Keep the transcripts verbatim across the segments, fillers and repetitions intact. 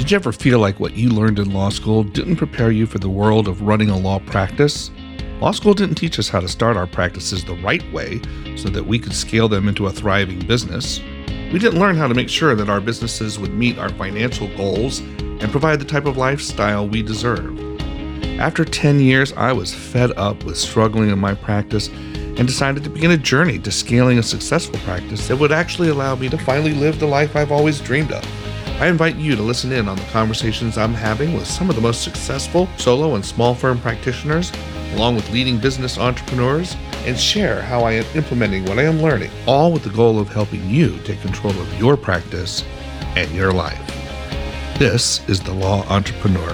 Did you ever feel like what you learned in law school didn't prepare you for the world of running a law practice? Law school didn't teach us how to start our practices the right way so that we could scale them into a thriving business. We didn't learn how to make sure that our businesses would meet our financial goals and provide the type of lifestyle we deserve. After ten years, I was fed up with struggling in my practice and decided to begin a journey to scaling a successful practice that would actually allow me to finally live the life I've always dreamed of. I invite you to listen in on the conversations I'm having with some of the most successful solo and small firm practitioners, along with leading business entrepreneurs, and share how I am implementing what I am learning, all with the goal of helping you take control of your practice and your life. This is The Law Entrepreneur.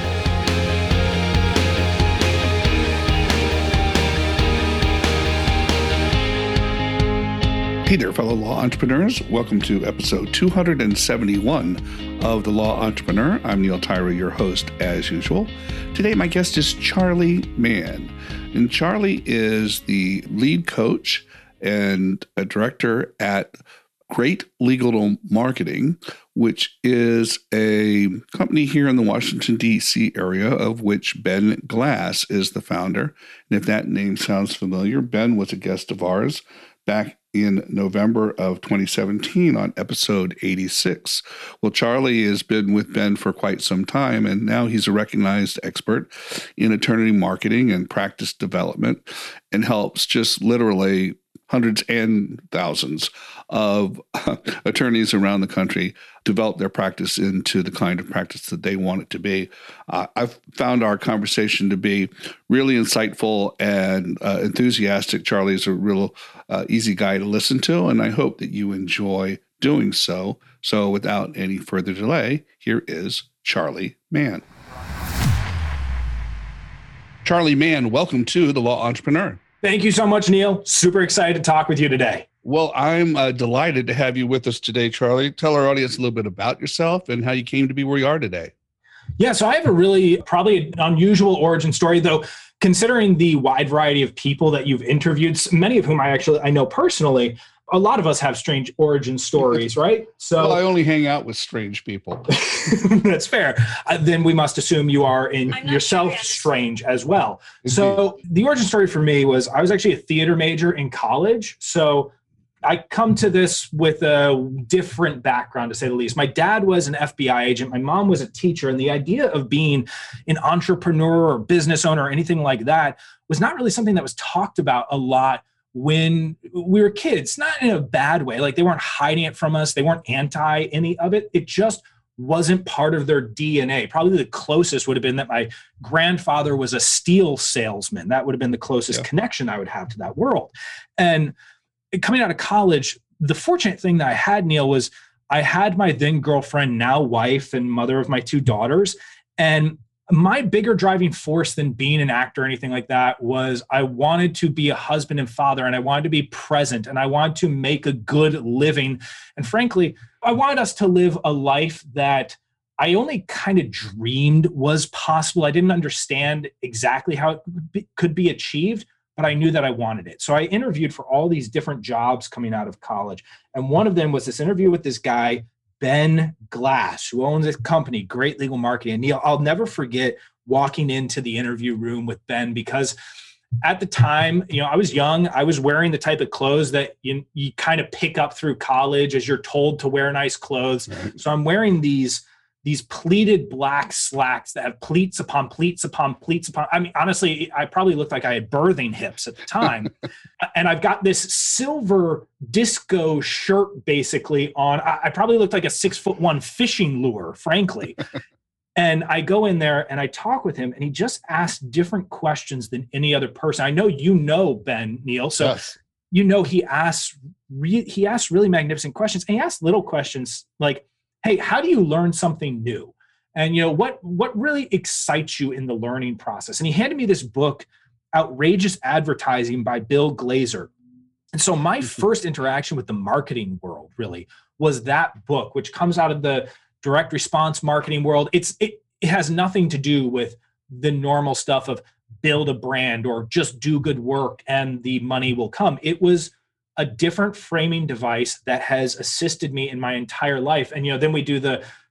Hey there, fellow law entrepreneurs. Welcome to episode two hundred seventy-one of The Law Entrepreneur. I'm Neil Tyra, your host, as usual. Today, my guest is Charlie Mann. And Charlie is the lead coach and a director at Great Legal Marketing, which is a company here in the Washington, D C area, of which Ben Glass is the founder. And if that name sounds familiar, Ben was a guest of ours back in November of twenty seventeen on episode eighty-six. Well, Charlie has been with Ben for quite some time, and now he's a recognized expert in attorney marketing and practice development, and helps just literally hundreds and thousands of attorneys around the country develop their practice into the kind of practice that they want it to be. Uh, I've found our conversation to be really insightful and uh, enthusiastic. Charlie is a real uh, easy guy to listen to, and I hope that you enjoy doing so. So without any further delay, here is Charlie Mann. Charlie Mann, welcome to The Law Entrepreneur. Thank you so much, Neil. Super excited to talk with you today. Well, I'm uh, delighted to have you with us today, Charlie. Tell our audience a little bit about yourself and how you came to be where you are today. Yeah, so I have a really probably an unusual origin story, though, considering the wide variety of people that you've interviewed, many of whom I actually I know personally. A lot of us have strange origin stories, right? So well, I only hang out with strange people. That's fair. Uh, then we must assume you are in yourself sure strange as well. Indeed. So the origin story for me was I was actually a theater major in college. So I come to this with a different background, to say the least. My dad was an F B I agent. My mom was a teacher. And the idea of being an entrepreneur or business owner or anything like that was not really something that was talked about a lot when we were kids, not in a bad way. Like they weren't hiding it from us. They weren't anti any of it. It just wasn't part of their D N A. Probably the closest would have been that my grandfather was a steel salesman. That would have been the closest yeah. connection I would have to that world. And coming out of college, the fortunate thing that I had, Neil, was I had my then girlfriend, now wife and mother of my two daughters. And my bigger driving force than being an actor or anything like that was I wanted to be a husband and father, and I wanted to be present, and I wanted to make a good living. And frankly, I wanted us to live a life that I only kind of dreamed was possible. I didn't understand exactly how it could be achieved, but I knew that I wanted it. So I interviewed for all these different jobs coming out of college. And one of them was this interview with this guy, Ben Glass, who owns a company, Great Legal Marketing. And Neil, I'll never forget walking into the interview room with Ben, because at the time, you know, I was young. I was wearing the type of clothes that you, you kind of pick up through college as you're told to wear nice clothes. Right. So I'm wearing these these pleated black slacks that have pleats upon pleats upon pleats upon. I mean, honestly, I probably looked like I had birthing hips at the time. And I've got this silver disco shirt basically on. I, I probably looked like a six foot one fishing lure, frankly. And I go in there and I talk with him, and he just asked different questions than any other person. I know you know Ben, Neil, so yes. you know he asks re- he asks really magnificent questions, and he asks little questions like, hey, how do you learn something new? And, you know, what, what really excites you in the learning process? And he handed me this book, Outrageous Advertising by Bill Glazer. And so my first interaction with the marketing world really was that book, which comes out of the direct response marketing world. It's, it, it has nothing to do with the normal stuff of build a brand or just do good work and the money will come. It was a different framing device that has assisted me in my entire life. And, you know, then we do the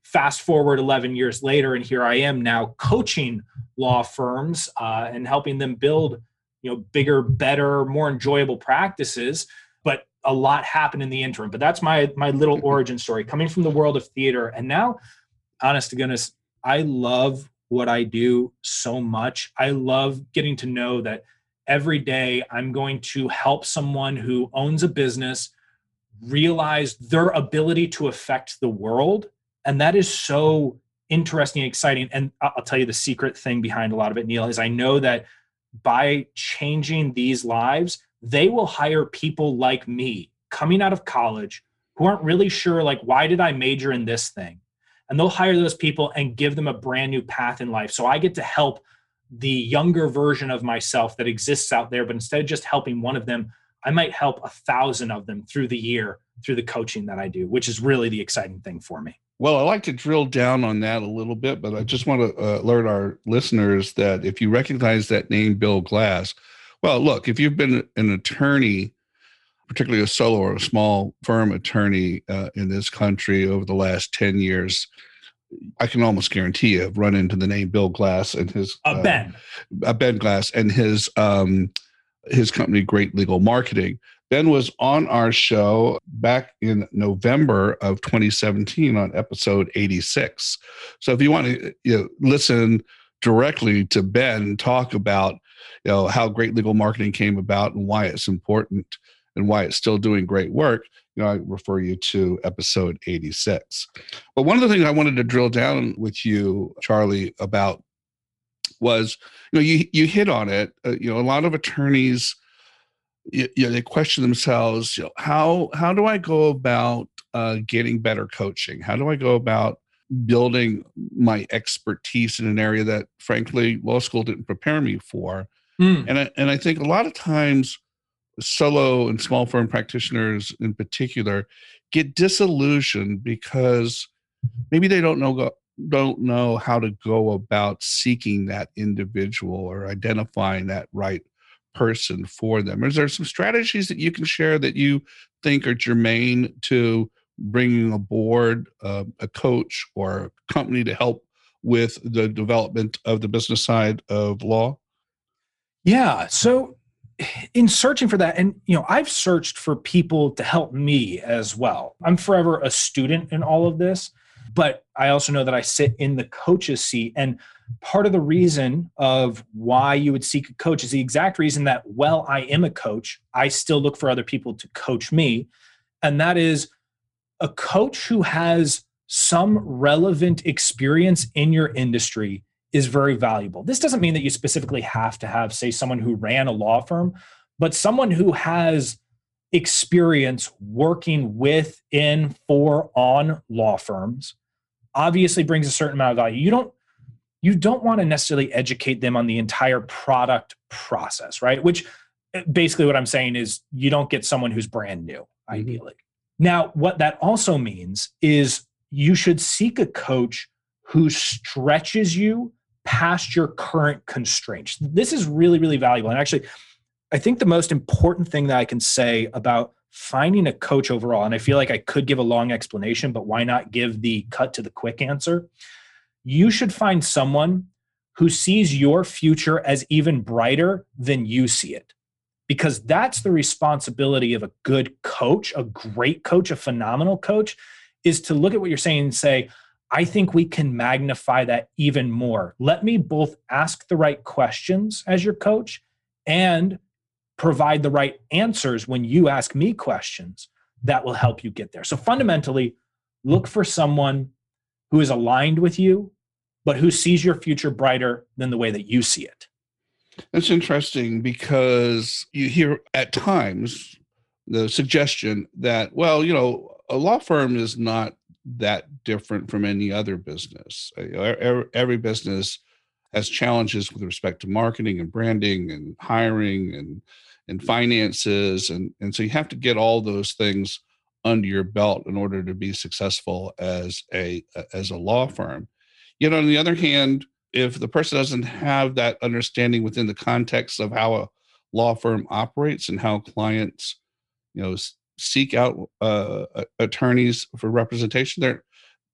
fast forward eleven years later, and here I am now coaching law firms uh, and helping them build, you know, bigger, better, more enjoyable practices. But a lot happened in the interim. But that's my my little origin story, coming from the world of theater. And now, honest to goodness, I love what I do so much. I love getting to know that every day I'm going to help someone who owns a business realize their ability to affect the world. And that is so interesting and exciting. And I'll tell you the secret thing behind a lot of it, Neil, is I know that by changing these lives, they will hire people like me coming out of college who aren't really sure, like, why did I major in this thing? And they'll hire those people and give them a brand new path in life. So I get to help the younger version of myself that exists out there, but instead of just helping one of them, I might help a thousand of them through the year, through the coaching that I do, which is really the exciting thing for me. Well, I like to drill down on that a little bit, but I just want to uh, alert our listeners that if you recognize that name, Bill Glass, well, look, if you've been an attorney, particularly a solo or a small firm attorney uh, in this country over the last ten years, I can almost guarantee you have run into the name Bill Glass and his uh, Ben, uh, Ben Glass and his um, his company, Great Legal Marketing. Ben was on our show back in November of twenty seventeen on episode eighty-six. So if you want to you know, listen directly to Ben talk about you know how Great Legal Marketing came about and why it's important and why it's still doing great work, you know, I refer you to episode eighty-six. But one of the things I wanted to drill down with you, Charlie, about was, you know, you you hit on it. Uh, you know, a lot of attorneys, you, you know, they question themselves. You know, how how do I go about uh, getting better coaching? How do I go about building my expertise in an area that, frankly, law school didn't prepare me for? Mm. And I, and I think a lot of times, solo and small firm practitioners in particular get disillusioned because maybe they don't know don't know how to go about seeking that individual or identifying that right person for them. Is there some strategies that you can share that you think are germane to bringing aboard uh, a coach or a company to help with the development of the business side of law? Yeah. So in searching for that, and you know, I've searched for people to help me as well. I'm forever a student in all of this, but I also know that I sit in the coach's seat. And part of the reason of why you would seek a coach is the exact reason that, well, I am a coach, I still look for other people to coach me. And that is a coach who has some relevant experience in your industry is very valuable. This doesn't mean that you specifically have to have, say, someone who ran a law firm, but someone who has experience working with, in, for, on law firms obviously brings a certain amount of value. You don't, you don't want to necessarily educate them on the entire product process, right? Which basically what I'm saying is you don't get someone who's brand new, ideally. Mm-hmm. Now, what that also means is you should seek a coach who stretches you past your current constraints. This is really, really valuable. And actually, I think the most important thing that I can say about finding a coach overall, and I feel like I could give a long explanation, but why not give the cut to the quick answer? You should find someone who sees your future as even brighter than you see it. Because that's the responsibility of a good coach, a great coach, a phenomenal coach, is to look at what you're saying and say, I think we can magnify that even more. Let me both ask the right questions as your coach and provide the right answers when you ask me questions that will help you get there. So fundamentally, look for someone who is aligned with you, but who sees your future brighter than the way that you see it. That's interesting because you hear at times the suggestion that, well, you know, a law firm is not that different from any other business. Every, every business has challenges with respect to marketing and branding and hiring and and finances. And, and so you have to get all those things under your belt in order to be successful as a as a law firm. Yet on the other hand, if the person doesn't have that understanding within the context of how a law firm operates and how clients, you know, seek out uh, attorneys for representation, they're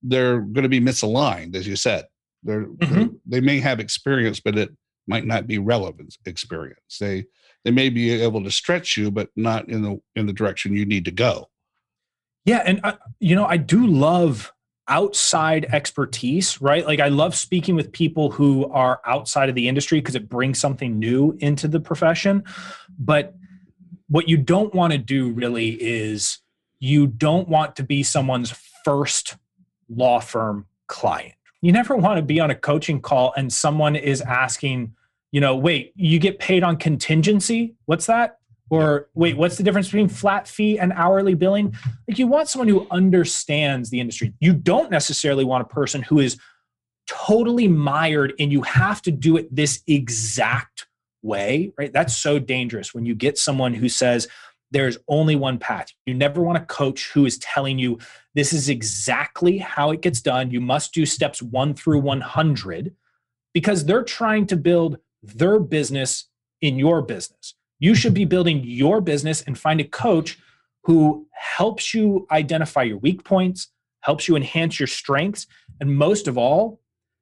they're going to be misaligned, as you said. They're, mm-hmm. they're they may have experience, but it might not be relevant experience. They they may be able to stretch you, but not in the in the direction you need to go. Yeah, and I, you know, I do love outside expertise, right? Like I love speaking with people who are outside of the industry because it brings something new into the profession. But what you don't want to do really is you don't want to be someone's first law firm client. You never want to be on a coaching call and someone is asking, you know, wait, you get paid on contingency? What's that? Or wait, what's the difference between flat fee and hourly billing? Like you want someone who understands the industry. You don't necessarily want a person who is totally mired and you have to do it this exact way, right? That's so dangerous when you get someone who says there's only one path. You never want a coach who is telling you this is exactly how it gets done. You must do steps one through one hundred because they're trying to build their business in your business. You should be building your business and find a coach who helps you identify your weak points, helps you enhance your strengths, and most of all,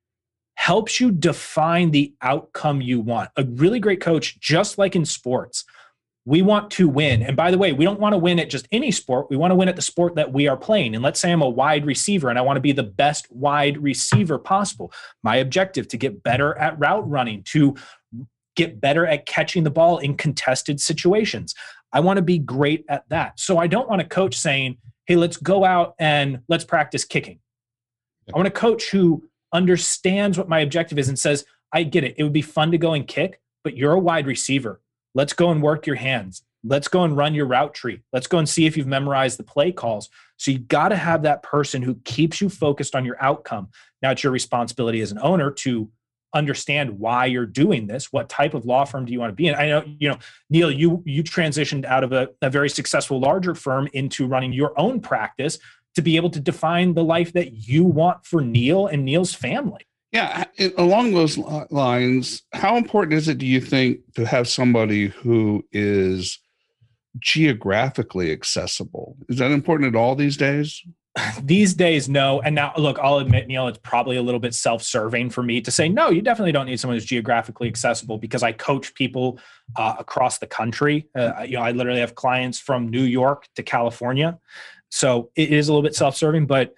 helps you define the outcome you want. A really great coach, just like in sports, we want to win. And by the way, we don't want to win at just any sport. We want to win at the sport that we are playing. And let's say I'm a wide receiver and I want to be the best wide receiver possible. My objective to get better at route running, to get better at catching the ball in contested situations. I want to be great at that. So I don't want a coach saying, hey, let's go out and let's practice kicking. I want a coach who understands what my objective is and says, I get it. It would be fun to go and kick, but you're a wide receiver. Let's go and work your hands. Let's go and run your route tree. Let's go and see if you've memorized the play calls. So you got to have that person who keeps you focused on your outcome. Now it's your responsibility as an owner to understand why you're doing this. What type of law firm do you want to be in? I know, you know, Neil, you you transitioned out of a, a very successful larger firm into running your own practice to be able to define the life that you want for Neil and Neil's family. Yeah. Along those lines, how important is it, do you think, to have somebody who is geographically accessible? Is that important at all these days? These days, no. And now, look, I'll admit, Neil, it's probably a little bit self-serving for me to say, no, you definitely don't need someone who's geographically accessible because I coach people uh, across the country. Uh, you know, I literally have clients from New York to California. So it is a little bit self-serving, but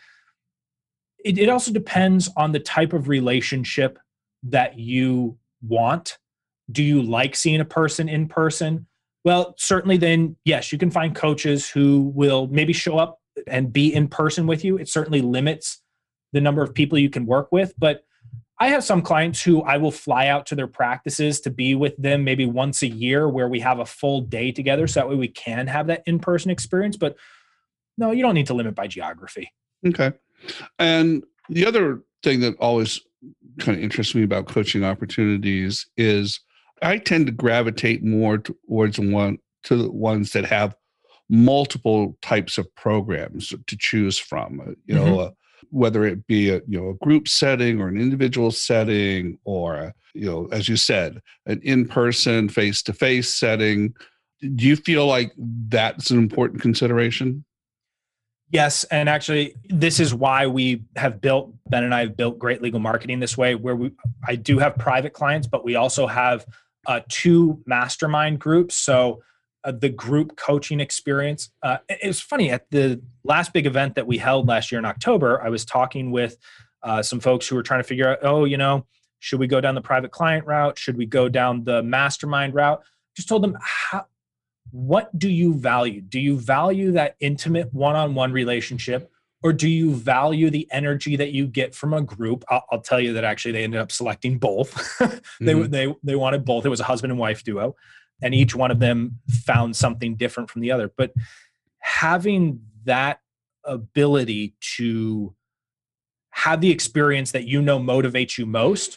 it, it also depends on the type of relationship that you want. Do you like seeing a person in person? Well, certainly then, yes, you can find coaches who will maybe show up and be in person with you. It certainly limits the number of people you can work with. But I have some clients who I will fly out to their practices to be with them maybe once a year where we have a full day together. So that way we can have that in-person experience. But no, you don't need to limit by geography. Okay. And the other thing that always kind of interests me about coaching opportunities is I tend to gravitate more towards one to the ones that have multiple types of programs to choose from, you know, mm-hmm. uh, whether it be a, you know, a group setting or an individual setting or, a, you know, as you said, an in-person face-to-face setting. Do you feel like that's an important consideration? Yes. And actually, this is why we have built, Ben and I have built Great Legal Marketing this way, where we, I do have private clients, but we also have uh, two mastermind groups. So Uh, the group coaching experience. Uh, it was funny, at the last big event that we held last year in October, I was talking with uh, some folks who were trying to figure out, oh, you know, should we go down the private client route? Should we go down the mastermind route? Just told them, how, what do you value? Do you value that intimate one-on-one relationship, or do you value the energy that you get from a group? I'll, I'll tell you that actually they ended up selecting both. they, mm-hmm. they, they wanted both. It was a husband and wife duo. And each one of them found something different from the other. But having that ability to have the experience that you know motivates you most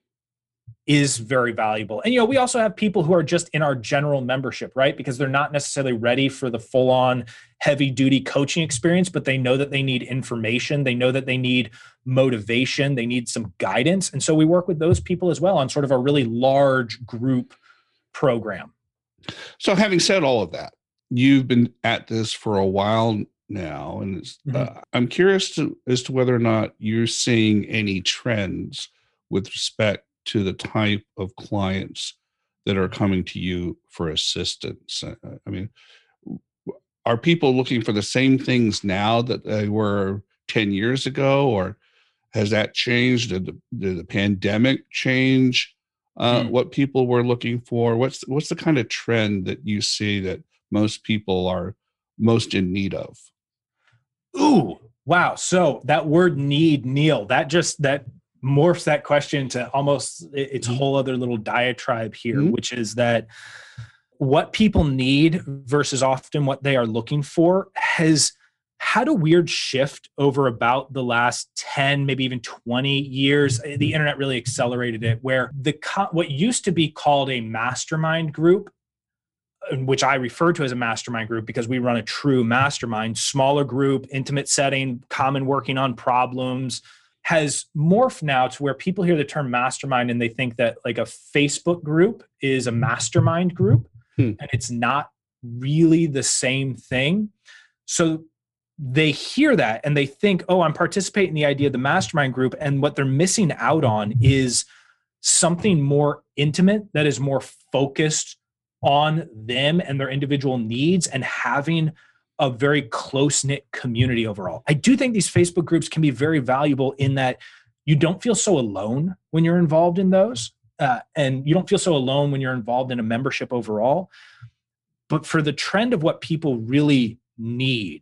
is very valuable. And, you know, we also have people who are just in our general membership, right? Because they're not necessarily ready for the full-on heavy-duty coaching experience, but they know that they need information. They know that they need motivation. They need some guidance. And so we work with those people as well on sort of a really large group program. So having said all of that, you've been at this for a while now, and it's, Mm-hmm. uh, I'm curious to, as to whether or not you're seeing any trends with respect to the type of clients that are coming to you for assistance. Uh, I mean, are people looking for the same things now that they were ten years ago, or has that changed? Did the, did the pandemic change uh, Mm. what people were looking for? What's what's the kind of trend that you see that most people are most in need of? Ooh, wow. So that word need, Neil, that just, that morphs that question to almost its Mhm. whole other little diatribe here, Mhm. which is that what people need versus often what they are looking for has had a weird shift over about the last ten, maybe even twenty years. The internet really accelerated it, where the co- what used to be called a mastermind group, which I refer to as a mastermind group because we run a true mastermind, smaller group, intimate setting, common working on problems, has morphed now to where people hear the term mastermind and they think that like a Facebook group is a mastermind group, Hmm. and it's not really the same thing. So they hear that and they think, oh, I'm participating in the idea of the mastermind group. And what they're missing out on is something more intimate that is more focused on them and their individual needs, and having a very close-knit community overall. I do think these Facebook groups can be very valuable in that you don't feel so alone when you're involved in those, uh, and you don't feel so alone when you're involved in a membership overall. But for the trend of what people really need,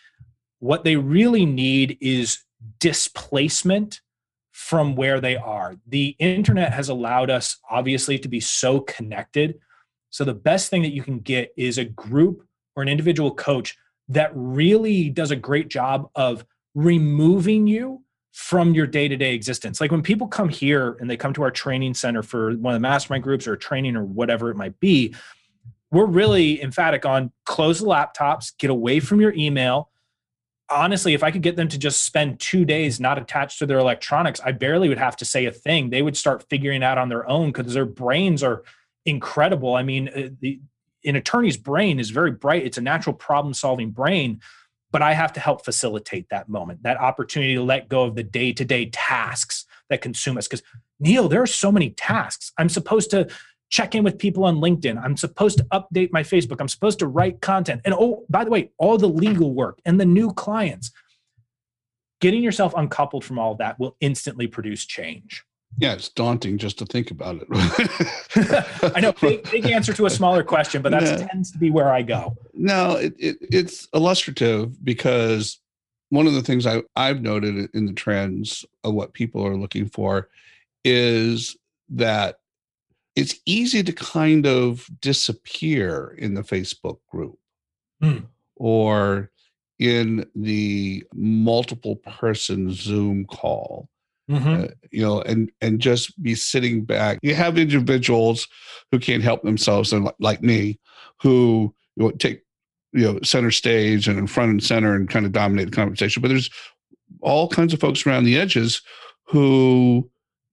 what they really need is displacement from where they are. The internet has allowed us, obviously, to be so connected. So the best thing that you can get is a group or an individual coach that really does a great job of removing you from your day-to-day existence. Like when people come here and they come to our training center for one of the mastermind groups or training or whatever it might be, we're really emphatic on close the laptops, get away from your email. Honestly, if I could get them to just spend two days not attached to their electronics, I barely would have to say a thing. They would start figuring out on their own because their brains are incredible. I mean, the, an attorney's brain is very bright. It's a natural problem-solving brain, but I have to help facilitate that moment, that opportunity to let go of the day-to-day tasks that consume us. Because, Neil, there are so many tasks. I'm supposed to check in with people on LinkedIn. I'm supposed to update my Facebook. I'm supposed to write content. And oh, by the way, all the legal work and the new clients. Getting yourself uncoupled from all of that will instantly produce change. Yeah, it's daunting just to think about it. I know, big, big answer to a smaller question, but that No. tends to be where I go. No, it, it, it's illustrative because one of the things I, I've noted in the trends of what people are looking for is that it's easy to kind of disappear in the Facebook group Hmm. or in the multiple person Zoom call. Mm-hmm. Uh, you know, and and just be sitting back. You have individuals who can't help themselves, and like, like me, who you know, take you know center stage and in front and center and kind of dominate the conversation. But there's all kinds of folks around the edges who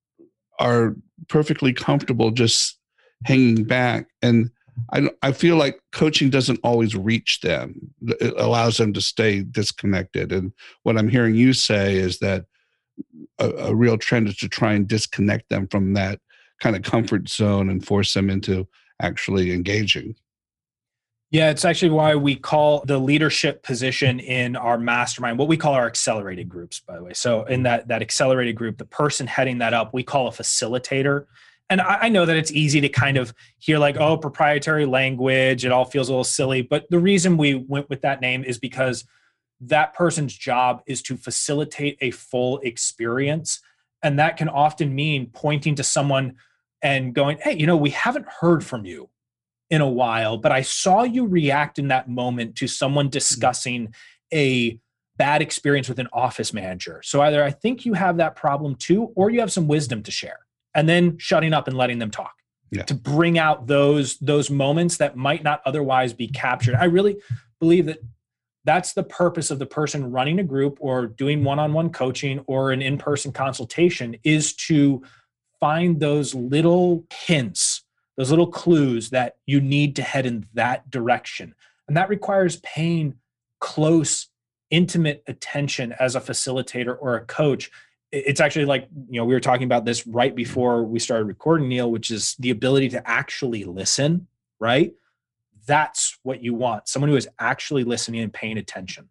are perfectly comfortable just hanging back. And I I feel like coaching doesn't always reach them. It allows them to stay disconnected. And what I'm hearing you say is that A, a real trend is to try and disconnect them from that kind of comfort zone and force them into actually engaging. Yeah, it's actually why we call the leadership position in our mastermind what we call our accelerated groups, by the way. So in that, that accelerated group, the person heading that up, we call a facilitator. And I, I know that it's easy to kind of hear like, oh, proprietary language, it all feels a little silly. But the reason we went with that name is because that person's job is to facilitate a full experience. And that can often mean pointing to someone and going, hey, you know, we haven't heard from you in a while, but I saw you react in that moment to someone discussing a bad experience with an office manager. So either I think you have that problem too, or you have some wisdom to share, and then shutting up and letting them talk. Yeah. To bring out those, those moments that might not otherwise be captured. I really believe that that's the purpose of the person running a group or doing one-on-one coaching or an in-person consultation, is to find those little hints, those little clues that you need to head in that direction. And that requires paying close, intimate attention as a facilitator or a coach. It's actually like, you know, we were talking about this right before we started recording, Neil, which is the ability to actually listen, right? That's what you want. Someone who is actually listening and paying attention.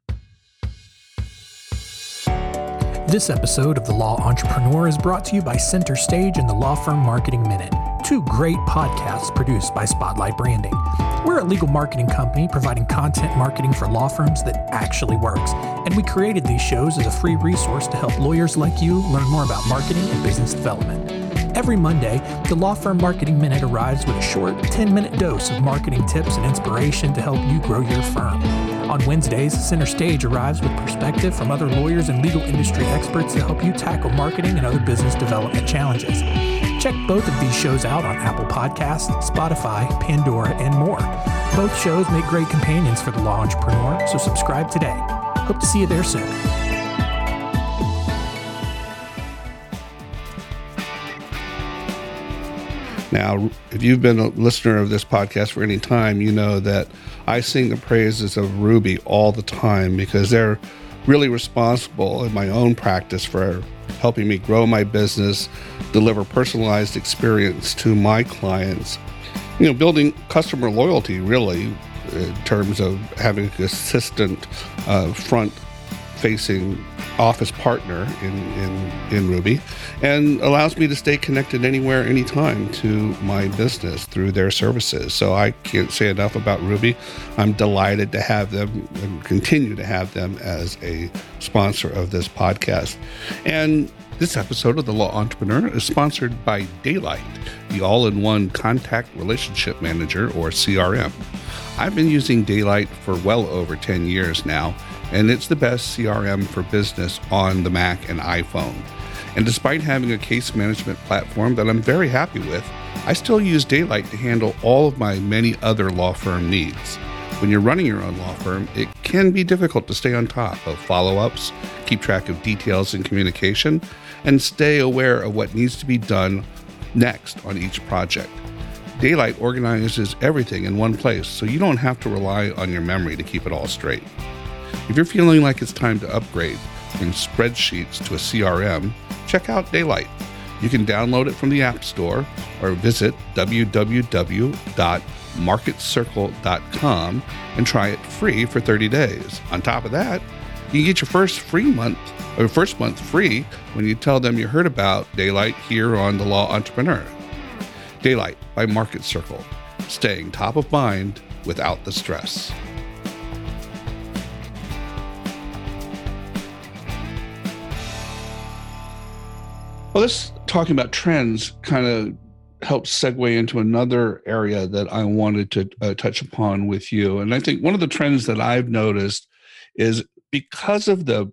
This episode of The Law Entrepreneur is brought to you by Center Stage and the Law Firm Marketing Minute, two great podcasts produced by Spotlight Branding. We're a legal marketing company providing content marketing for law firms that actually works, and we created these shows as a free resource to help lawyers like you learn more about marketing and business development. Every Monday, the Law Firm Marketing Minute arrives with a short ten-minute dose of marketing tips and inspiration to help you grow your firm. On Wednesdays, Center Stage arrives with perspective from other lawyers and legal industry experts to help you tackle marketing and other business development challenges. Check both of these shows out on Apple Podcasts, Spotify, Pandora, and more. Both shows make great companions for the law entrepreneur, so subscribe today. Hope to see you there soon. Now, if you've been a listener of this podcast for any time, you know that I sing the praises of Ruby all the time because they're really responsible in my own practice for helping me grow my business, deliver personalized experience to my clients, you know, building customer loyalty really in terms of having a consistent uh, front-facing office partner in, in, in Ruby, and allows me to stay connected anywhere, anytime to my business through their services. So I can't say enough about Ruby. I'm delighted to have them and continue to have them as a sponsor of this podcast. And this episode of The Law Entrepreneur is sponsored by Daylight, the all-in-one contact relationship manager, or C R M. I've been using Daylight for well over ten years now, and it's the best C R M for business on the Mac and iPhone. And despite having a case management platform that I'm very happy with, I still use Daylight to handle all of my many other law firm needs. When you're running your own law firm, it can be difficult to stay on top of follow-ups, keep track of details in communication, and stay aware of what needs to be done next on each project. Daylight organizes everything in one place, so you don't have to rely on your memory to keep it all straight. If you're feeling like it's time to upgrade from spreadsheets to a C R M, check out Daylight. You can download it from the App Store or visit w w w dot market circle dot com and try it free for thirty days. On top of that, you can get your first free month or first month free when you tell them you heard about Daylight here on The Law Entrepreneur. Daylight by Market Circle, staying top of mind without the stress. Well, this talking about trends kind of helps segue into another area that I wanted to uh, touch upon with you. And I think one of the trends that I've noticed is because of the,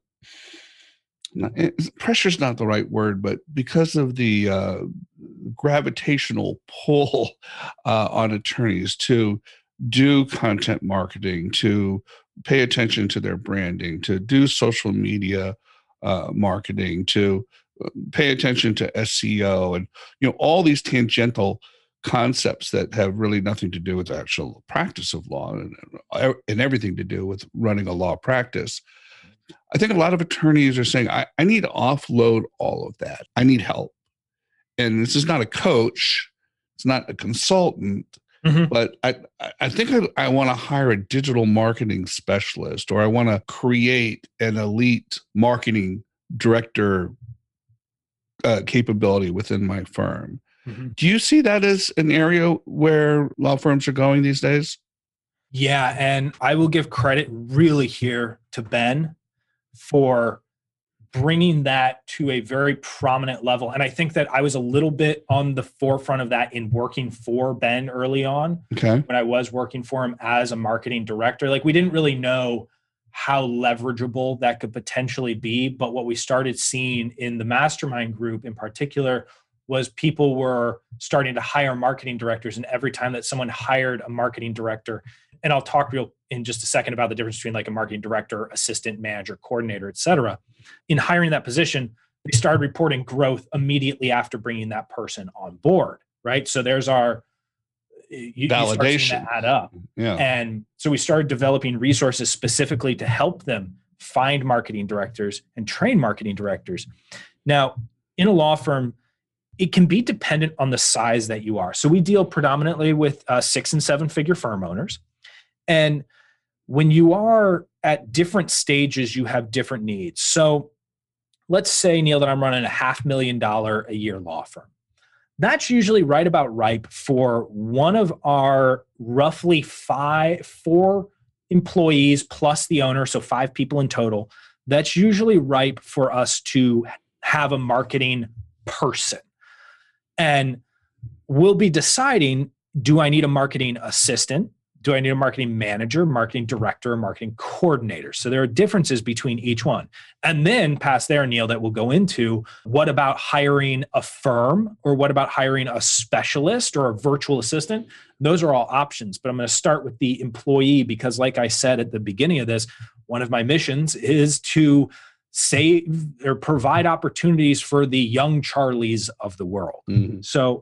pressure is not the right word, but because of the uh, gravitational pull uh, on attorneys to do content marketing, to pay attention to their branding, to do social media uh, marketing, to pay attention to S E O, and you know all these tangential concepts that have really nothing to do with the actual practice of law and, and everything to do with running a law practice. I think a lot of attorneys are saying, I, I need to offload all of that. I need help. And this is not a coach. It's not a consultant. Mm-hmm. But I, I think I, I want to hire a digital marketing specialist, or I want to create an elite marketing director uh, capability within my firm. Mm-hmm. Do you see that as an area where law firms are going these days? Yeah. And I will give credit really here to Ben for bringing that to a very prominent level. And I think that I was a little bit on the forefront of that in working for Ben early on. Okay. When I was working for him as a marketing director. Like, we didn't really know how leverageable that could potentially be. But what we started seeing in the mastermind group in particular was people were starting to hire marketing directors. And every time that someone hired a marketing director, and I'll talk real in just a second about the difference between like a marketing director, assistant manager, coordinator, et cetera. In hiring that position, they started reporting growth immediately after bringing that person on board, right? So there's our you, validation you start seeing that add up. Yeah. And so we started developing resources specifically to help them find marketing directors, and train marketing directors. Now, in a law firm, it can be dependent on the size that you are. So we deal predominantly with uh, six and seven figure firm owners. And when you are at different stages, you have different needs. So let's say, Neil, that I'm running a half million dollar a year law firm. That's usually right about ripe for one of our roughly five, four employees plus the owner, so five people in total. That's usually ripe for us to have a marketing person. And we'll be deciding, do I need a marketing assistant? Do I need a marketing manager, marketing director, or marketing coordinator? So there are differences between each one. And then past there, Neil, that we'll go into, what about hiring a firm, or what about hiring a specialist or a virtual assistant? Those are all options, but I'm going to start with the employee because, like I said at the beginning of this, one of my missions is to save or provide opportunities for the young Charlies of the world. Mm-hmm. So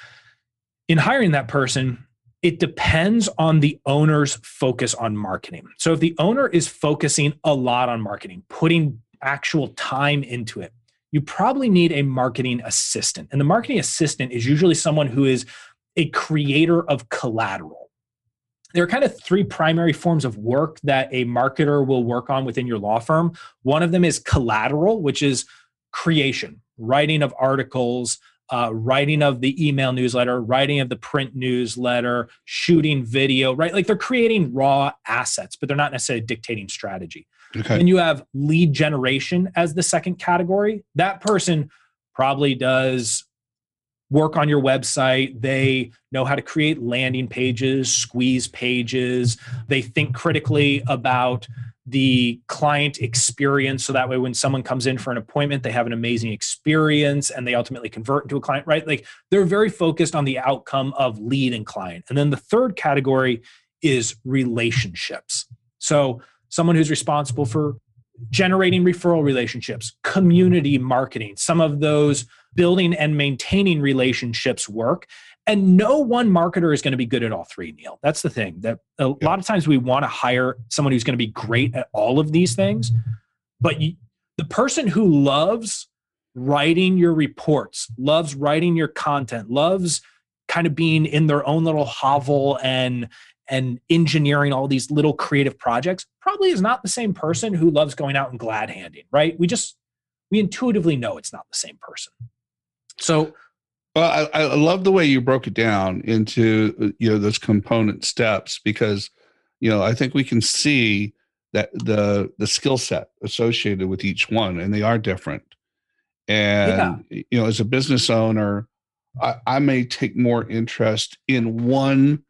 in hiring that person, it depends on the owner's focus on marketing. So if the owner is focusing a lot on marketing, putting actual time into it, you probably need a marketing assistant. And the marketing assistant is usually someone who is a creator of collateral. There are kind of three primary forms of work that a marketer will work on within your law firm. One of them is collateral, which is creation, writing of articles, Uh, writing of the email newsletter, writing of the print newsletter, shooting video, right? Like they're creating raw assets, but they're not necessarily dictating strategy. Okay. And you have lead generation as the second category. That person probably does work on your website. They know how to create landing pages, squeeze pages. They think critically about the client experience. So that way, when someone comes in for an appointment, they have an amazing experience and they ultimately convert into a client, right? Like they're very focused on the outcome of lead and client. And then the third category is relationships. So someone who's responsible for generating referral relationships, community marketing, some of those building and maintaining relationships work. And no one marketer is going to be good at all three, Neil. That's the thing. That a yeah. lot of times we want to hire someone who's going to be great at all of these things. But you, the person who loves writing your reports, loves writing your content, loves kind of being in their own little hovel and, and engineering all these little creative projects probably is not the same person who loves going out and glad handing, right? We just, we intuitively know it's not the same person. So, well, I, I love the way you broke it down into, you know, those component steps, because, you know, I think we can see that the the skill set associated with each one, and they are different. And, yeah. you know, as a business owner, I, I may take more interest in one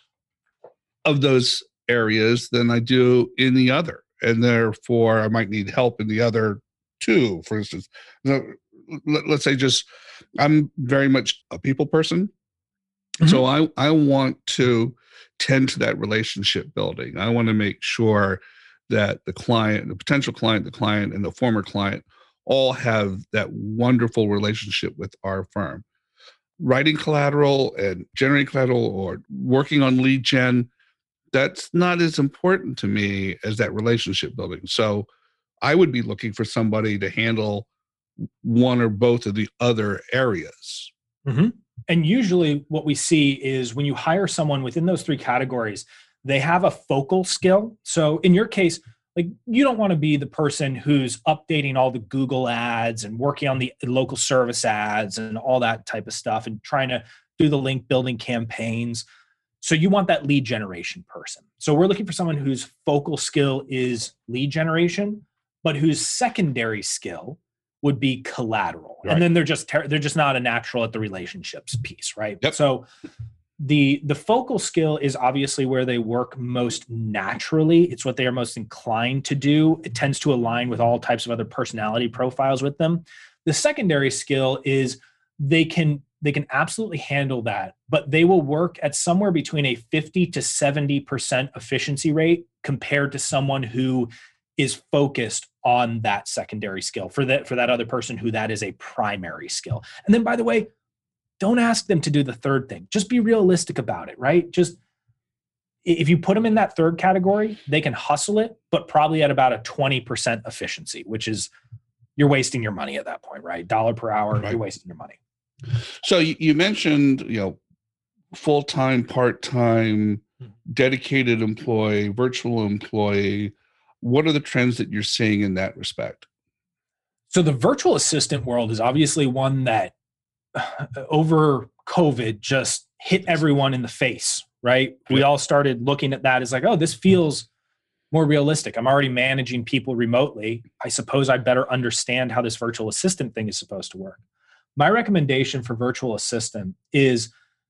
of those areas than I do in the other. And therefore, I might need help in the other two, for instance. So, let, let's say just, I'm very much a people person. Mm-hmm. So I, I want to tend to that relationship building. I want to make sure that the client, the potential client, the client, and the former client all have that wonderful relationship with our firm. Writing collateral and generating collateral or working on lead gen, that's not as important to me as that relationship building. So I would be looking for somebody to handle one or both of the other areas. Mm-hmm. And usually what we see is when you hire someone within those three categories, they have a focal skill. So in your case, like you don't want to be the person who's updating all the Google ads and working on the local service ads and all that type of stuff and trying to do the link building campaigns. So you want that lead generation person. So we're looking for someone whose focal skill is lead generation, but whose secondary skill would be collateral. Right. And then they're just ter- they're just not a natural at the relationships piece, right? Yep. So the the focal skill is obviously where they work most naturally. It's what they are most inclined to do. It tends to align with all types of other personality profiles with them. The secondary skill is they can they can absolutely handle that, but they will work at somewhere between a fifty to seventy percent efficiency rate compared to someone who is focused on that secondary skill for that, for that other person who that is a primary skill. And then, by the way, don't ask them to do the third thing. Just be realistic about it, right? Just if you put them in that third category, they can hustle it, but probably at about a twenty percent efficiency, which is you're wasting your money at that point, right? Dollar per hour, right. You're wasting your money. So you, you mentioned, you know, full-time, part-time, dedicated employee, virtual employee. What are the trends that you're seeing in that respect? So the virtual assistant world is obviously one that over COVID just hit everyone in the face, right? We all started looking at that as like, oh, this feels more realistic. I'm already managing people remotely. I suppose I better understand how this virtual assistant thing is supposed to work. My recommendation for virtual assistant is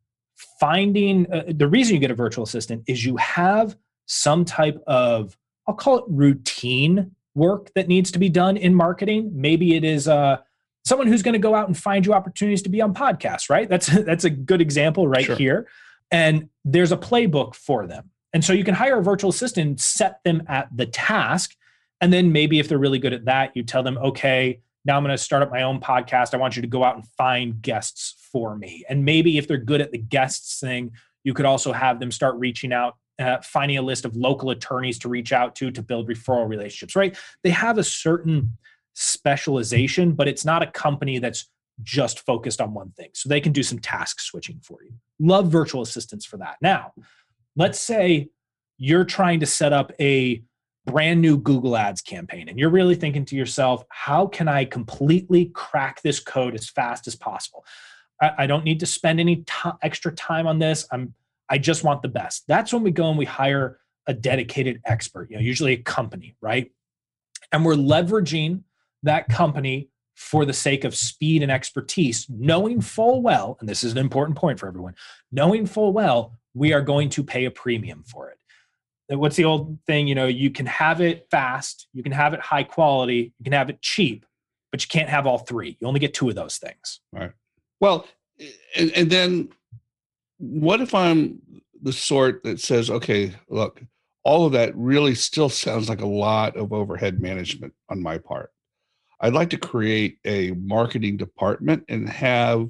finding, uh, the reason you get a virtual assistant is you have some type of, I'll call it routine work that needs to be done in marketing. Maybe it is uh, someone who's going to go out and find you opportunities to be on podcasts, right? That's, that's a good example right sure. here. And there's a playbook for them. And so you can hire a virtual assistant, set them at the task. And then maybe if they're really good at that, you tell them, okay, now I'm going to start up my own podcast. I want you to go out and find guests for me. And maybe if they're good at the guests thing, you could also have them start reaching out, uh, finding a list of local attorneys to reach out to, to build referral relationships, right? They have a certain specialization, but it's not a company that's just focused on one thing. So they can do some task switching for you. Love virtual assistants for that. Now, let's say you're trying to set up a brand new Google Ads campaign, and you're really thinking to yourself, how can I completely crack this code as fast as possible? I, I don't need to spend any t- extra time on this. I'm, I just want the best. That's when we go and we hire a dedicated expert, you know, usually a company, right? And we're leveraging that company for the sake of speed and expertise, knowing full well, and this is an important point for everyone, knowing full well, we are going to pay a premium for it. What's the old thing? You know, you can have it fast, you can have it high quality, you can have it cheap, but you can't have all three. You only get two of those things. Right. Well, and, and then what if I'm the sort that says, okay, look, all of that really still sounds like a lot of overhead management on my part. I'd like to create a marketing department and have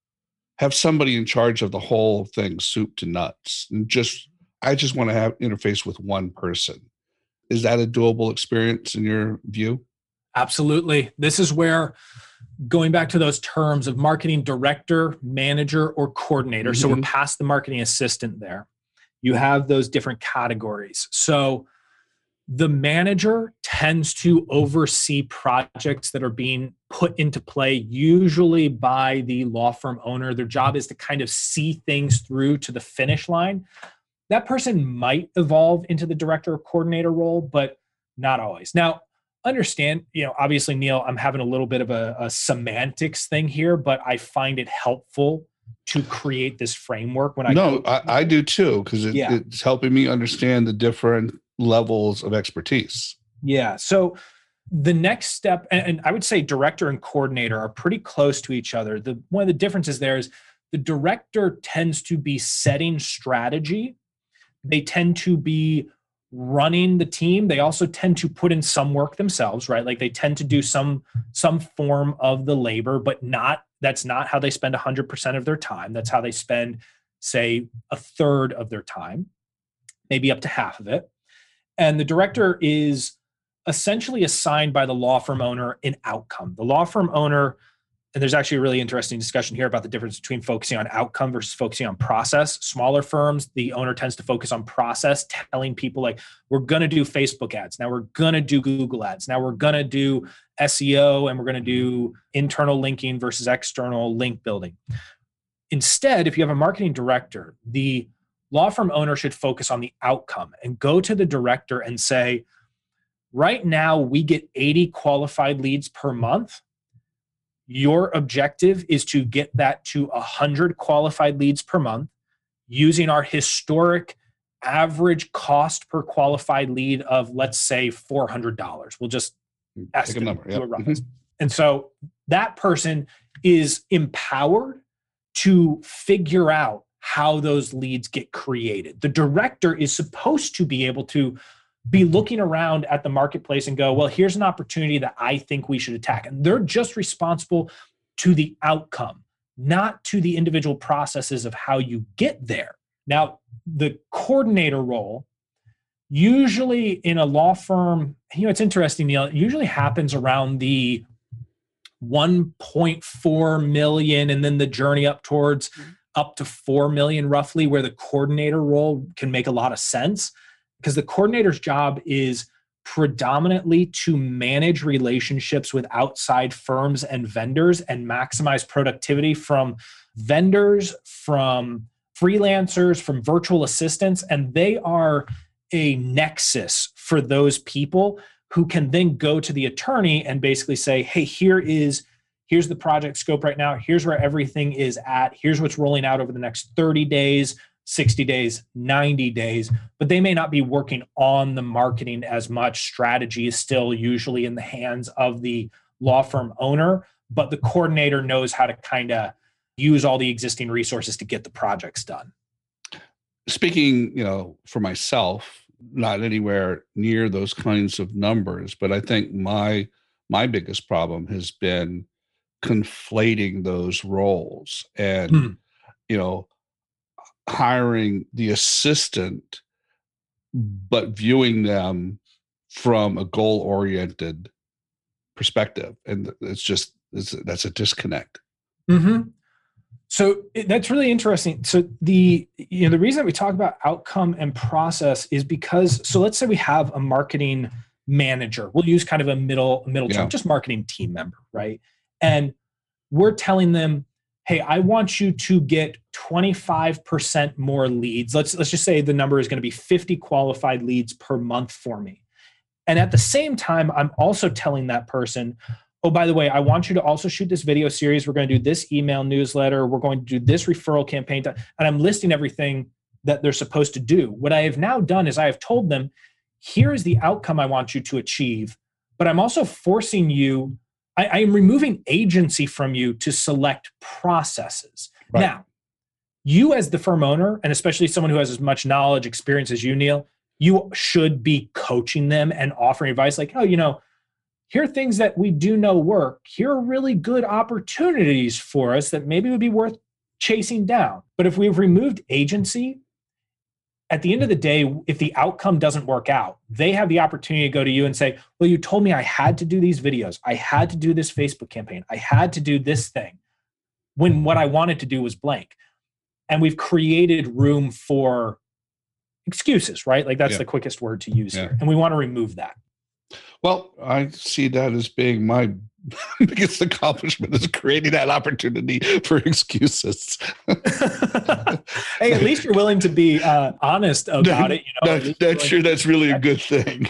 have somebody in charge of the whole thing, soup to nuts, and just I just want to have interface with one person. Is that a doable experience in your view? Absolutely. This is where, going back to those terms of marketing director, manager, or coordinator. Mm-hmm. So we're past the marketing assistant there. You have those different categories. So the manager tends to oversee projects that are being put into play, usually by the law firm owner. Their job is to kind of see things through to the finish line. That person might evolve into the director or coordinator role, but not always. Now, understand, you know, obviously, Neil, I'm having a little bit of a, a semantics thing here, but I find it helpful to create this framework when I no, I, I do too, because it, yeah. it's helping me understand the different levels of expertise. Yeah. So the next step, and, and I would say director and coordinator are pretty close to each other. The one of the differences there is the director tends to be setting strategy. They tend to be running the team. They also tend to put in some work themselves, right? Like they tend to do some some form of the labor, but not that's not how they spend one hundred percent of their time. That's how they spend, say, a third of their time, maybe up to half of it. And the director is essentially assigned by the law firm owner an outcome. The law firm owner, and there's actually a really interesting discussion here about the difference between focusing on outcome versus focusing on process. Smaller firms, the owner tends to focus on process, telling people like, we're going to do Facebook ads. Now we're going to do Google ads. Now we're going to do S E O, and we're going to do internal linking versus external link building. Instead, if you have a marketing director, the law firm owner should focus on the outcome and go to the director and say, right now we get eighty qualified leads per month. Your objective is to get that to one hundred qualified leads per month using our historic average cost per qualified lead of, let's say, four hundred dollars. We'll just estimate a number. Yep. Mm-hmm. And so that person is empowered to figure out how those leads get created. The director is supposed to be able to be looking around at the marketplace and go, well, here's an opportunity that I think we should attack. And they're just responsible to the outcome, not to the individual processes of how you get there. Now, the coordinator role, usually in a law firm, you know, it's interesting, Neil, it usually happens around the one point four million and then the journey up towards up to four million roughly, where the coordinator role can make a lot of sense, because the coordinator's job is predominantly to manage relationships with outside firms and vendors and maximize productivity from vendors, from freelancers, from virtual assistants, and they are a nexus for those people who can then go to the attorney and basically say, hey, here is here's the project scope right now. Here's where everything is at. Here's what's rolling out over the next thirty days, sixty days, ninety days. But they may not be working on the marketing as much. Strategy is still usually in the hands of the law firm owner, but the coordinator knows how to kind of use all the existing resources to get the projects done. Speaking, you know, for myself, not anywhere near those kinds of numbers, but I think my my biggest problem has been conflating those roles and, hmm. you know, hiring the assistant, but viewing them from a goal-oriented perspective. And it's just, it's, that's a disconnect. Mm-hmm. So it, that's really interesting. So the, you know, the reason that we talk about outcome and process is because, so let's say we have a marketing manager. We'll use kind of a middle, middle term, yeah. just marketing team member, right? And we're telling them, hey, I want you to get twenty-five percent more leads. Let's, let's just say the number is going to be fifty qualified leads per month for me. And at the same time, I'm also telling that person, oh, by the way, I want you to also shoot this video series. We're going to do this email newsletter. We're going to do this referral campaign. And I'm listing everything that they're supposed to do. What I have now done is I have told them, here is the outcome I want you to achieve, but I'm also forcing you, I, I am removing agency from you to select processes. Right. Now, you as the firm owner, and especially someone who has as much knowledge, experience as you, Neil, you should be coaching them and offering advice like, oh, you know, here are things that we do know work. Here are really good opportunities for us that maybe would be worth chasing down. But if we've removed agency, at the end of the day, if the outcome doesn't work out, they have the opportunity to go to you and say, well, you told me I had to do these videos. I had to do this Facebook campaign. I had to do this thing when what I wanted to do was blank. And we've created room for excuses, right? Like that's yeah. the quickest word to use yeah. here. And we want to remove that. Well, I see that as being my biggest accomplishment, is creating that opportunity for excuses. Hey, at least you're willing to be uh, honest about no, it. You know, no, that's sure that's really a good thing.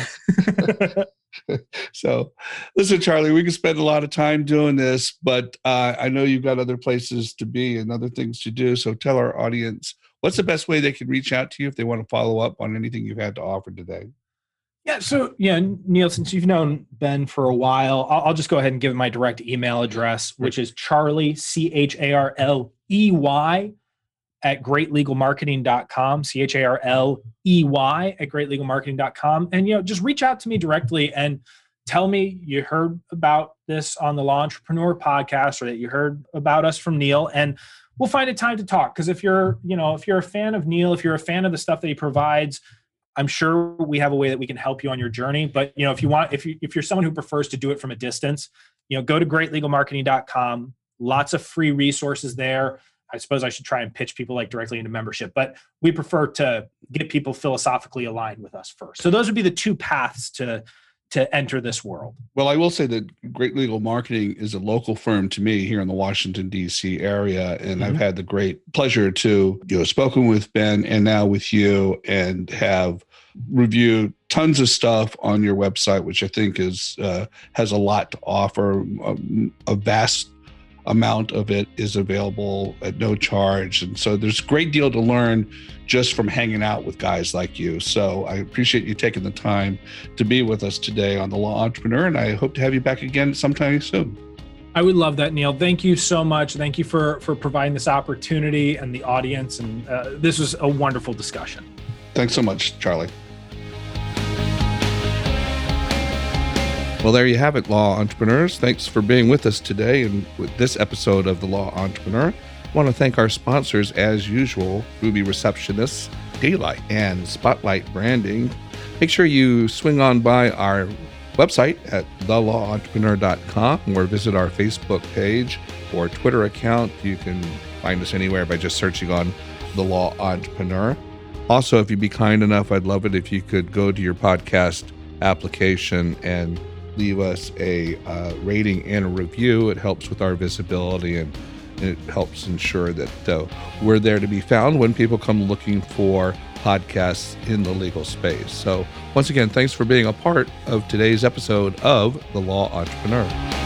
So, listen, Charlie, we can spend a lot of time doing this, but uh, I know you've got other places to be and other things to do. So tell our audience, what's the best way they can reach out to you if they want to follow up on anything you've had to offer today? Yeah. So, yeah, Neil, since you've known Ben for a while, I'll, I'll just go ahead and give my direct email address, which is Charlie, C H A R L E Y, at great legal marketing dot com, C H A R L E Y at great legal marketing dot com. And, you know, just reach out to me directly and tell me you heard about this on the Law Entrepreneur podcast, or that you heard about us from Neil, and we'll find a time to talk. Because if you're, you know, if you're a fan of Neil, if you're a fan of the stuff that he provides, I'm sure we have a way that we can help you on your journey. But, you know, if you want, if you, if you're someone who prefers to do it from a distance, you know, go to great legal marketing dot com. Lots of free resources there. I suppose I should try and pitch people like directly into membership, but we prefer to get people philosophically aligned with us first. So those would be the two paths to, to enter this world. Well, I will say that Great Legal Marketing is a local firm to me here in the Washington, D C area. And mm-hmm. I've had the great pleasure to, you know, spoken with Ben and now with you, and have reviewed tons of stuff on your website, which I think is, uh, has a lot to offer. A, a vast amount of it is available at no charge. And so there's a great deal to learn just from hanging out with guys like you. So I appreciate you taking the time to be with us today on The Law Entrepreneur, and I hope to have you back again sometime soon. I would love that, Neil. Thank you so much. Thank you for, for providing this opportunity and the audience. And uh, this was a wonderful discussion. Thanks so much, Charlie. Well, there you have it, Law Entrepreneurs. Thanks for being with us today and with this episode of The Law Entrepreneur. want to thank our sponsors as usual, Ruby Receptionists, Daylight, and Spotlight Branding. Make sure you swing on by our website at the law entrepreneur dot com or visit our Facebook page or Twitter account. You can find us anywhere by just searching on The Law Entrepreneur. Also, if you'd be kind enough, I'd love it if you could go to your podcast application and leave us a uh, rating and a review. It helps with our visibility, and it helps ensure that uh, we're there to be found when people come looking for podcasts in the legal space. So once again, thanks for being a part of today's episode of The Law Entrepreneur.